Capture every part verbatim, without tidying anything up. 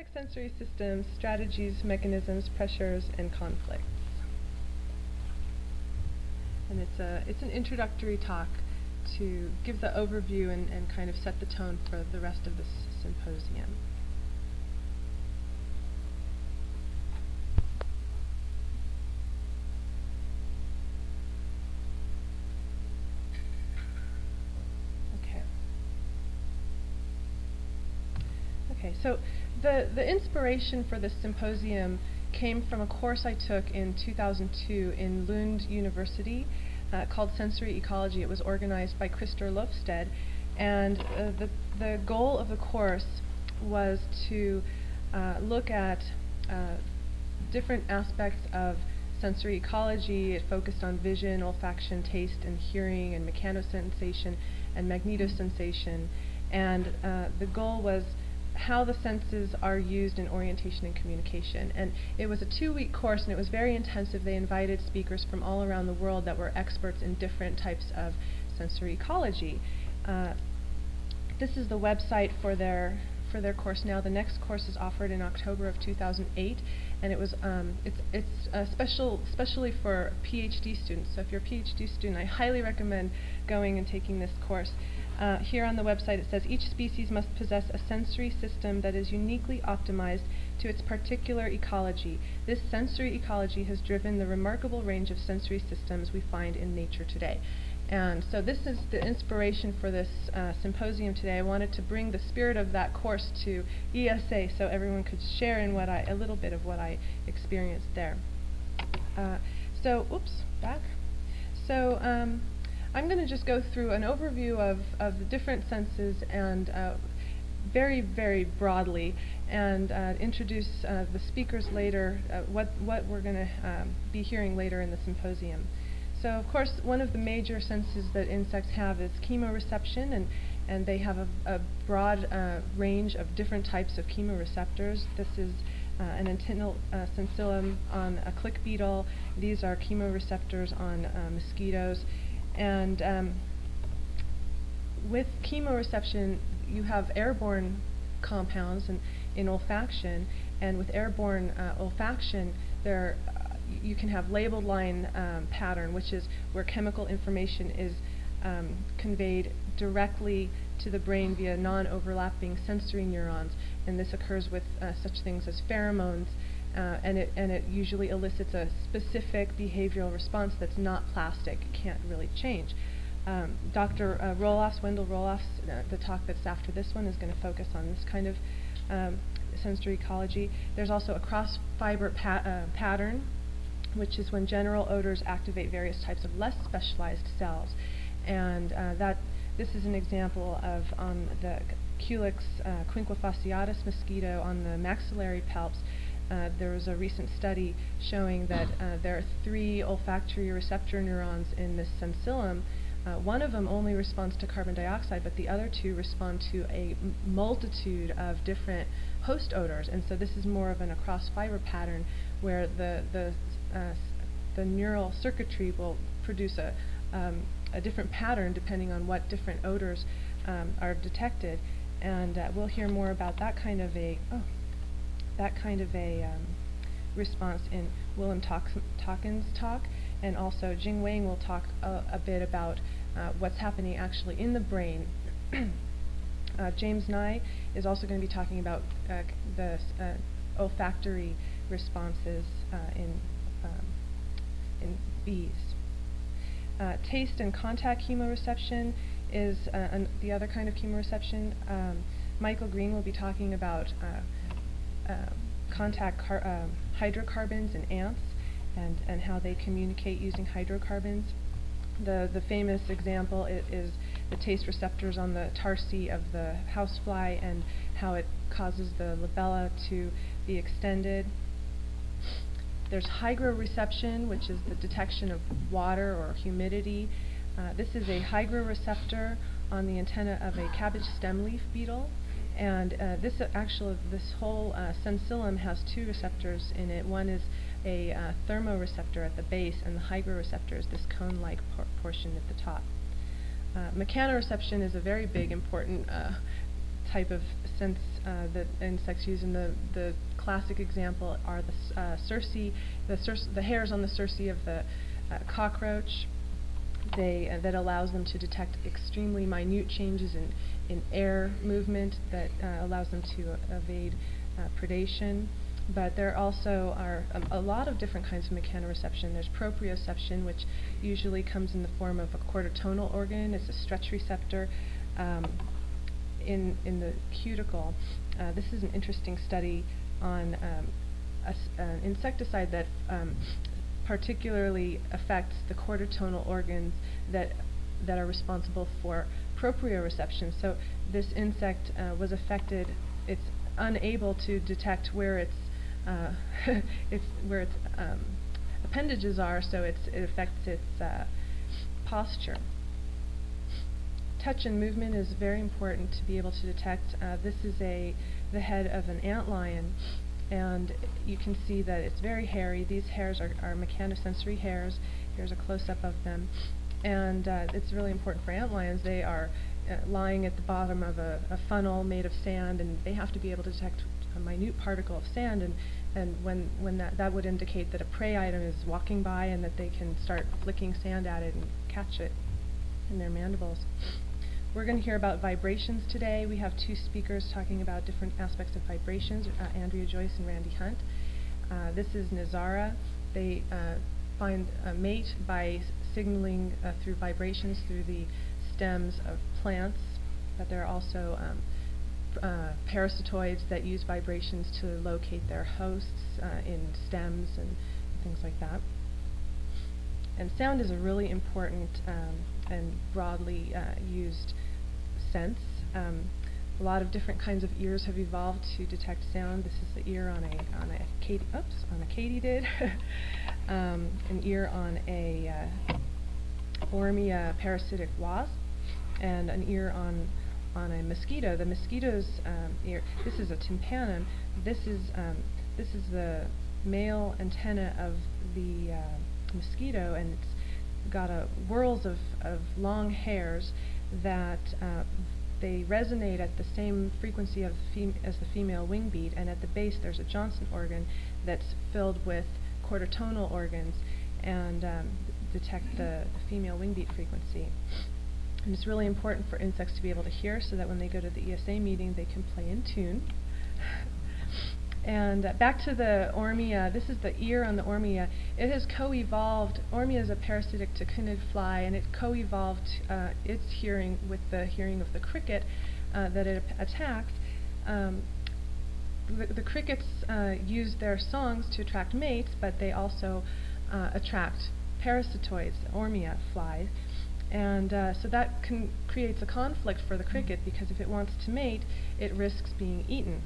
Systemic sensory systems, strategies, mechanisms, pressures, and conflicts. And it's a it's an introductory talk to give the overview and, and kind of set the tone for the rest of this symposium. Okay. Okay, so the, the inspiration for this symposium came from a course I took in two thousand two in Lund University uh, called Sensory Ecology. It was organized by Christer Lofsted, and uh, the, the goal of the course was to uh, look at uh, different aspects of sensory ecology. It focused on vision, olfaction, taste, and hearing, and mechanosensation and magnetosensation, and uh, the goal was how the senses are used in orientation and communication. And it was a two-week course, and it was very intensive. They invited speakers from all around the world that were experts in different types of sensory ecology. Uh, this is the website for their for their course now. The next course is offered in October of two thousand eight, and it was um, it's it's uh, special especially for PhD students. So if you're a PhD student, I highly recommend going and taking this course. Uh, here on the website it says each species must possess a sensory system that is uniquely optimized to its particular ecology. This sensory ecology has driven the remarkable range of sensory systems we find in nature today. And so this is the inspiration for this uh, symposium today. I wanted to bring the spirit of that course to E S A so everyone could share in what I, a little bit of what I experienced there. Uh, so, oops, back. So, um, I'm going to just go through an overview of, of the different senses and uh, very, very broadly, and uh, introduce uh, the speakers later, uh, what, what we're going to um, be hearing later in the symposium. So, of course, one of the major senses that insects have is chemoreception, and, and they have a, a broad uh, range of different types of chemoreceptors. This is uh, an antennal uh, sensillum on a click beetle. These are chemoreceptors on uh, mosquitoes. And um, with chemoreception, you have airborne compounds in, in olfaction, and with airborne uh, olfaction, there uh, you can have labeled line um, pattern, which is where chemical information is um, conveyed directly to the brain via non-overlapping sensory neurons, and this occurs with uh, such things as pheromones. Uh, and it and it usually elicits a specific behavioral response that's not plastic. It can't really change. Um, Doctor Uh, Roelofs, Wendell Roelofs, uh, the talk that's after this one is going to focus on this kind of um, sensory ecology. There's also a cross-fiber pa uh, pattern, which is when general odors activate various types of less specialized cells, and uh, that this is an example of on the Culex uh, quinquefasciatus mosquito on the maxillary palps. Uh, there was a recent study showing that uh, there are three olfactory receptor neurons in this sensillum. Uh, one of them only responds to carbon dioxide, but the other two respond to a m multitude of different host odors. And so this is more of an across fiber pattern where the the uh, the neural circuitry will produce a um, a different pattern depending on what different odors um, are detected. And uh, we'll hear more about that kind of a oh. that kind of a um, response in Willem Tocken's talk, and also Jing Wang will talk a, a bit about uh, what's happening actually in the brain. uh, James Nye is also going to be talking about uh, the uh, olfactory responses uh, in, um, in bees. Uh, taste and contact chemoreception is uh, an, the other kind of chemoreception. Um, Michael Green will be talking about uh, Uh, contact car uh, hydrocarbons in ants, and, and how they communicate using hydrocarbons. The, the famous example is, is the taste receptors on the tarsi of the housefly and how it causes the labella to be extended. There's hygroreception, which is the detection of water or humidity. Uh, this is a hygroreceptor on the antenna of a cabbage stem leaf beetle. And uh, this uh, actually, this whole uh, sensillum has two receptors in it. One is a uh, thermoreceptor at the base, and the hygroreceptor is this cone-like por portion at the top. Uh, mechanoreception is a very big, important uh, type of sense uh, that insects use. And the, the classic example are the uh, cerci, the, cer- the hairs on the cerci of the uh, cockroach. They, uh, that allows them to detect extremely minute changes in, in air movement that uh, allows them to uh, evade uh, predation. But there also are um, a lot of different kinds of mechanoreception. There's proprioception, which usually comes in the form of a chordotonal organ. It's a stretch receptor um, in, in the cuticle. Uh, this is an interesting study on um, a s an insecticide that um, particularly affects the chordotonal organs that that are responsible for proprioception. So this insect uh, was affected. It's unable to detect where its uh, its where its um, appendages are. So it's, it affects its uh, posture. Touch and movement is very important to be able to detect. Uh, this is a the head of an antlion. And you can see that it's very hairy. These hairs are, are mechanosensory hairs. Here's a close-up of them. And uh, it's really important for antlions. They are uh, lying at the bottom of a, a funnel made of sand, and they have to be able to detect a minute particle of sand. And, and when, when that, that would indicate that a prey item is walking by and that they can start flicking sand at it and catch it in their mandibles. We're going to hear about vibrations today. We have two speakers talking about different aspects of vibrations, uh, Andrea Joyce and Randy Hunt. Uh, this is Nizara. They uh, find a mate by signaling uh, through vibrations through the stems of plants, but there are also um, uh, parasitoids that use vibrations to locate their hosts uh, in stems and things like that. And sound is a really important um, and broadly uh, used sense. Um, a lot of different kinds of ears have evolved to detect sound. This is the ear on a on a katy, oops, on a katydid, um, an ear on a uh, Ormia parasitic wasp, and an ear on on a mosquito. The mosquito's um, ear. This is a tympanum. This is um, this is the male antenna of the uh, mosquito, and it's got a whirls of, of long hairs that uh, they resonate at the same frequency of fem as the female wing beat, and at the base there's a Johnson organ that's filled with chordotonal organs and um, detect the, the female wing beat frequency. And it's really important for insects to be able to hear so that when they go to the E S A meeting they can play in tune. And uh, back to the Ormia, this is the ear on the Ormia. It has co-evolved. Ormia is a parasitic tachinid fly, and it co-evolved uh, its hearing with the hearing of the cricket uh, that it attacked. Um, the, the crickets uh, use their songs to attract mates, but they also uh, attract parasitoids, Ormia flies. And uh, so that can creates a conflict for the cricket, because if it wants to mate, it risks being eaten.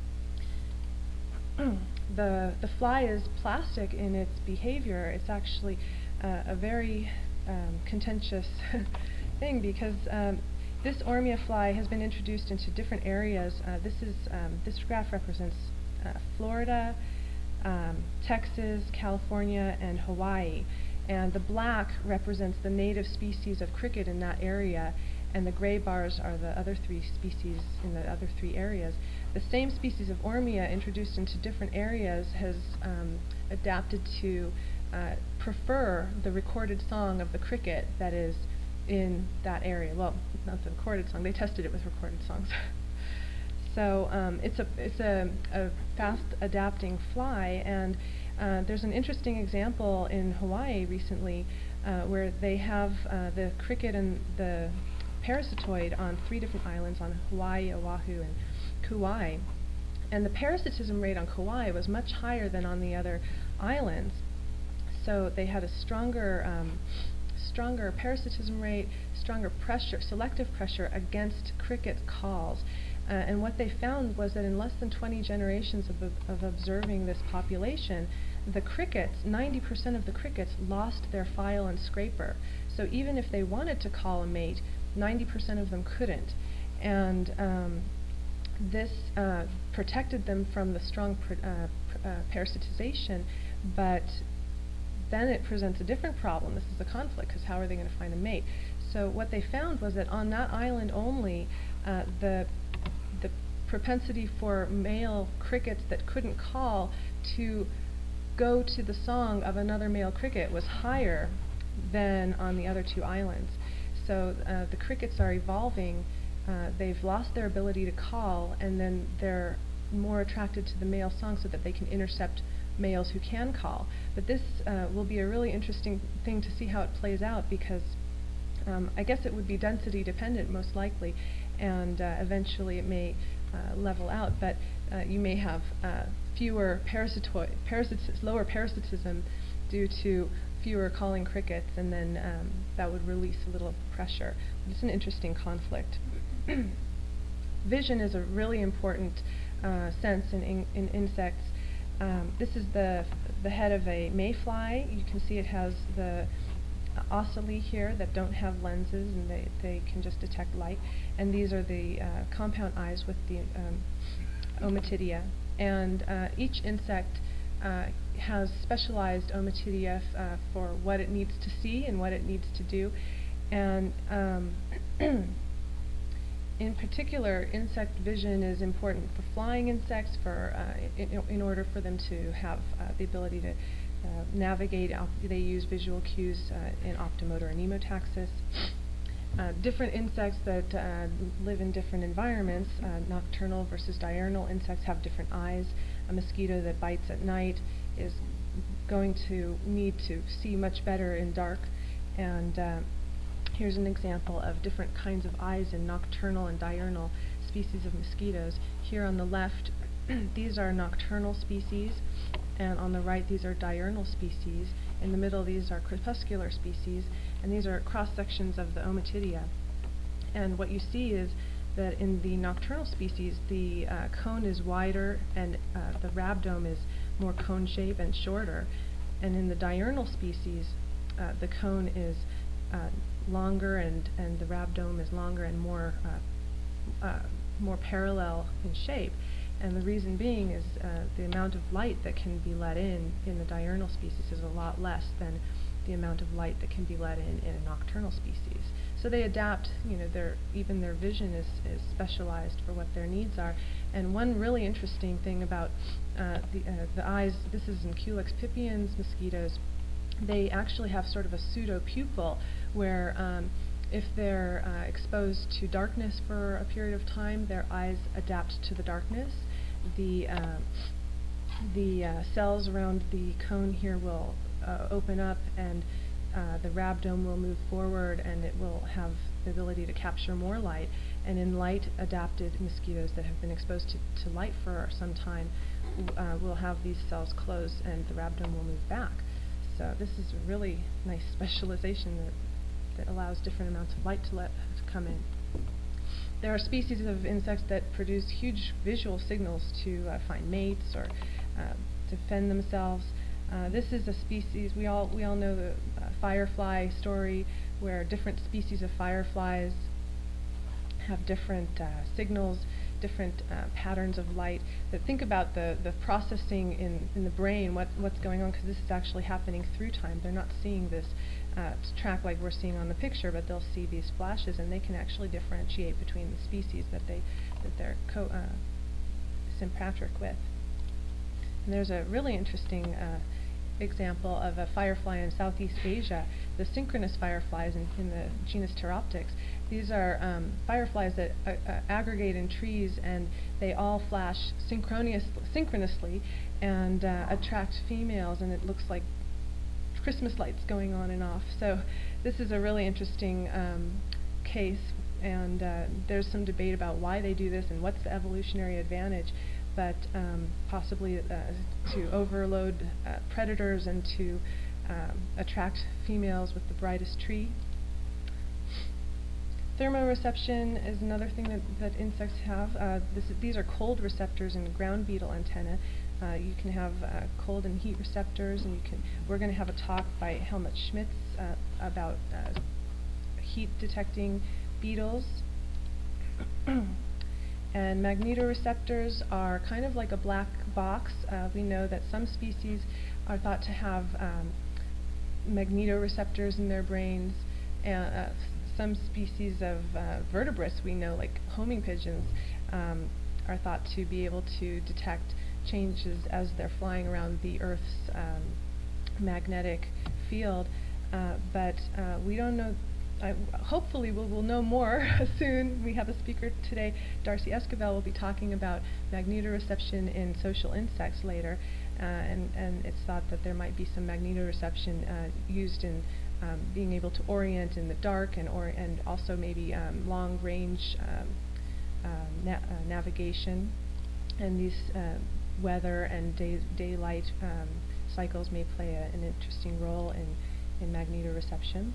the the fly is plastic in its behavior. It's actually uh, a very um, contentious thing, because um, this Ormia fly has been introduced into different areas. Uh, this is um, this graph represents uh, Florida, um, Texas, California, and Hawaii. And the black represents the native species of cricket in that area, and the gray bars are the other three species in the other three areas. The same species of Ormia introduced into different areas has um, adapted to uh, prefer the recorded song of the cricket that is in that area. Well, not the recorded song, they tested it with recorded songs. So um, it's a it's a, a fast adapting fly, and uh, there's an interesting example in Hawaii recently uh, where they have uh, the cricket and the parasitoid on three different islands, on Hawaii, Oahu, and Kauai. And the parasitism rate on Kauai was much higher than on the other islands. So they had a stronger um, stronger parasitism rate, stronger pressure, selective pressure against cricket calls. Uh, and what they found was that in less than twenty generations of, of, of observing this population, the crickets, ninety percent of the crickets lost their file and scraper. So even if they wanted to call a mate, ninety percent of them couldn't. And um, this uh, protected them from the strong pr uh, pr uh, parasitization, but then it presents a different problem. This is a conflict, because how are they going to find a mate? So what they found was that on that island only, uh, the propensity for male crickets that couldn't call to go to the song of another male cricket was higher than on the other two islands. So uh, the crickets are evolving. Uh, they've lost their ability to call, and then they're more attracted to the male song so that they can intercept males who can call. But this uh, will be a really interesting thing to see how it plays out, because um, I guess it would be density dependent most likely, and uh, eventually it may uh, level out, but uh, you may have uh, fewer parasito- parasitis- lower parasitism due to fewer calling crickets, and then um, that would release a little pressure. But it's an interesting conflict. Vision is a really important uh, sense in, in, in insects. Um, this is the the head of a mayfly. You can see it has the ocelli here that don't have lenses, and they, they can just detect light. And these are the uh, compound eyes with the um, ommatidia. And uh, each insect uh, has specialized ommatidia f- uh, for what it needs to see and what it needs to do. And um, in particular, insect vision is important for flying insects, for uh, in, in order for them to have uh, the ability to uh, navigate. Op- they use visual cues uh, in optomotor and emotaxis. Uh, different insects that uh, live in different environments, uh, nocturnal versus diurnal insects, have different eyes. A mosquito that bites at night is going to need to see much better in dark, and uh, here's an example of different kinds of eyes in nocturnal and diurnal species of mosquitoes. Here on the left, these are nocturnal species, and on the right, these are diurnal species. In the middle, these are crepuscular species, and these are cross-sections of the ommatidia. And what you see is that in the nocturnal species, the uh, cone is wider, and uh, the rhabdome is more cone-shaped and shorter. And in the diurnal species, uh, the cone is uh, longer, and, and the rhabdome is longer and more uh, uh, more parallel in shape. And the reason being is uh, the amount of light that can be let in in the diurnal species is a lot less than the amount of light that can be let in in a nocturnal species. So they adapt, you know, their even their vision is, is specialized for what their needs are. And one really interesting thing about uh, the uh, the eyes, this is in Culex pipiens mosquitoes, they actually have sort of a pseudo-pupil where um, if they're uh, exposed to darkness for a period of time, their eyes adapt to the darkness. The uh, the uh, cells around the cone here will uh, open up, and uh, the rhabdome will move forward, and it will have the ability to capture more light. And in light-adapted mosquitoes that have been exposed to, to light for some time, uh, will have these cells close, and the rhabdome will move back. So this is a really nice specialization that that allows different amounts of light to let to come in. There are species of insects that produce huge visual signals to uh, find mates or uh, defend themselves. Uh, this is a species, we all we all know the uh, firefly story, where different species of fireflies have different uh, signals, different uh, patterns of light. But think about the, the processing in, in the brain, what, what's going on, because this is actually happening through time. They're not seeing this uh, track like we're seeing on the picture, but they'll see these flashes, and they can actually differentiate between the species that, they, that they're co- uh, sympatric with. And there's a really interesting uh, example of a firefly in Southeast Asia, the synchronous fireflies in, in the genus Pteroptyx. These are um, fireflies that uh, uh, aggregate in trees, and they all flash synchronous, synchronously and uh, attract females, and it looks like Christmas lights going on and off. So this is a really interesting um, case, and uh, there's some debate about why they do this and what's the evolutionary advantage. But um, possibly uh, to overload uh, predators and to um, attract females with the brightest tree. Thermoreception is another thing that, that insects have. Uh, this is, these are cold receptors in ground beetle antenna. Uh, you can have uh, cold and heat receptors, and you can. We're going to have a talk by Helmut Schmitz uh, about uh, heat detecting beetles. And magnetoreceptors are kind of like a black box. Uh, we know that some species are thought to have um, magnetoreceptors in their brains. And uh, some species of uh, vertebrates we know, like homing pigeons, um, are thought to be able to detect changes as they're flying around the Earth's um, magnetic field, uh, but uh, we don't know. Uh, hopefully we'll, we'll know more soon. We have a speaker today, Darcy Esquivel, will be talking about magnetoreception in social insects later, uh, and, and it's thought that there might be some magnetoreception uh, used in um, being able to orient in the dark, and or and also maybe um, long-range um, um, na uh, navigation, and these uh, weather and day daylight um, cycles may play a, an interesting role in, in magnetoreception.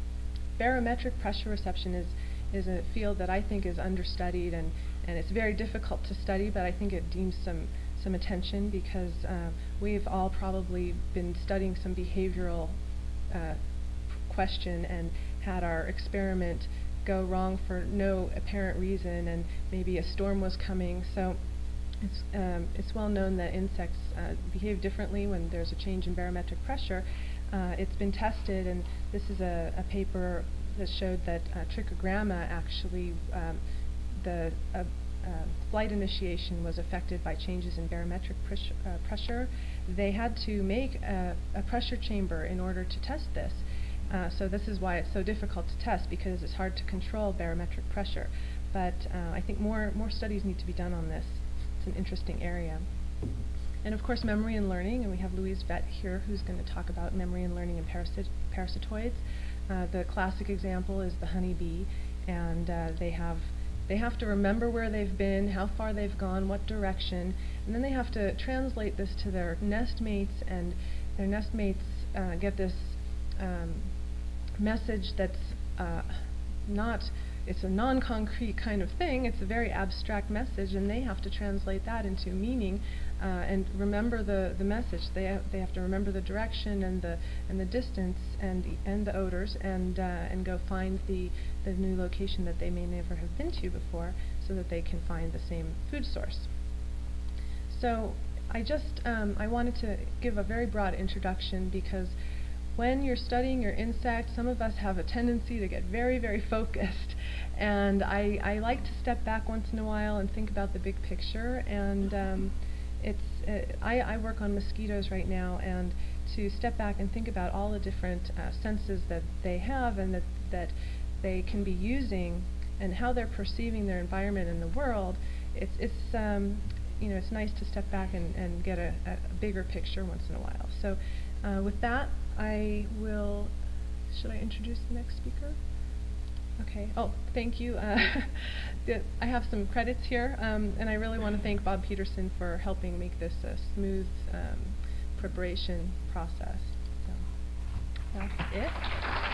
Barometric pressure reception is is a field that I think is understudied, and, and it's very difficult to study, but I think it deems some some attention because uh, we've all probably been studying some behavioral uh, question and had our experiment go wrong for no apparent reason, and maybe a storm was coming. So it's um, it's well known that insects uh, behave differently when there's a change in barometric pressure. Uh, it's been tested, and this is a, a paper that showed that uh, trichogramma actually, um, the uh, uh, flight initiation was affected by changes in barometric pressure. Uh, pressure. They had to make a, a pressure chamber in order to test this. Uh, so this is why it's so difficult to test, because it's hard to control barometric pressure. But uh, I think more more studies need to be done on this. It's an interesting area. And of course, memory and learning, and we have Louise Vett here who's going to talk about memory and learning in parasit parasitoids. Uh, the classic example is the honeybee, and uh, they have they have to remember where they've been, how far they've gone, what direction, and then they have to translate this to their nest mates, and their nest mates uh, get this um, message that's uh, not, it's a non-concrete kind of thing, it's a very abstract message, and they have to translate that into meaning uh, and remember the, the message. They, ha they have to remember the direction and the and the distance and the, and the odors, and uh, and go find the, the new location that they may never have been to before, so that they can find the same food source. So I just um, I wanted to give a very broad introduction, because when you're studying your insects, some of us have a tendency to get very, very focused. And I, I like to step back once in a while and think about the big picture. And um, it's uh, I, I work on mosquitoes right now, and to step back and think about all the different uh, senses that they have, and that, that they can be using, and how they're perceiving their environment in the world, it's, it's um, you know, it's nice to step back and, and get a, a bigger picture once in a while. So uh, with that, I will, should I introduce the next speaker? Okay. Oh, thank you. Uh, I have some credits here, um, and I really want to thank Bob Peterson for helping make this a smooth um, preparation process. So that's it.